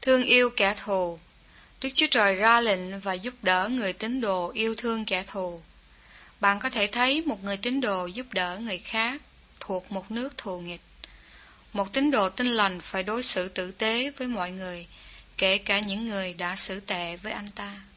Thương yêu kẻ thù. Đức Chúa Trời ra lệnh và giúp đỡ người tín đồ yêu thương kẻ thù. Bạn có thể thấy một người tín đồ giúp đỡ người khác thuộc một nước thù nghịch. Một tín đồ tin lành phải đối xử tử tế với mọi người, kể cả những người đã xử tệ với anh ta.